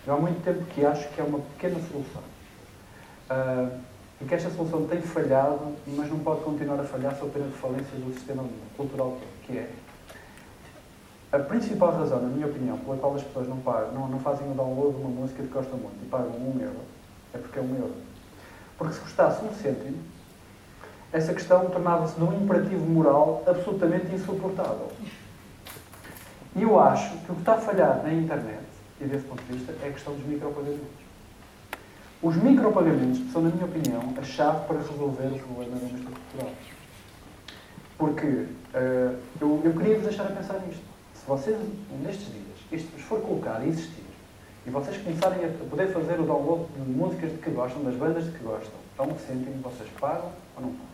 Eu há muito tempo que acho que é uma pequena solução. E que esta solução tem falhado, mas não pode continuar a falhar sob pena de falência do sistema cultural todo, que é a principal razão, na minha opinião, pela qual as pessoas não fazem o download de uma música que gostam muito e pagam 1€, é porque é 1€. Porque se custasse 1 cêntimo, essa questão tornava-se num imperativo moral absolutamente insuportável. E eu acho que o que está a falhar na internet, e desse ponto de vista, é a questão dos micropagamentos. Os micropagamentos são, na minha opinião, a chave para resolver o problema da indústria cultural. Porque eu queria vos deixar a pensar nisto. Se vocês, nestes dias, isto vos for colocado e existir, e vocês começarem a poder fazer o download de músicas de que gostam, das bandas de que gostam, a 1 cêntimo, vocês pagam ou não pagam?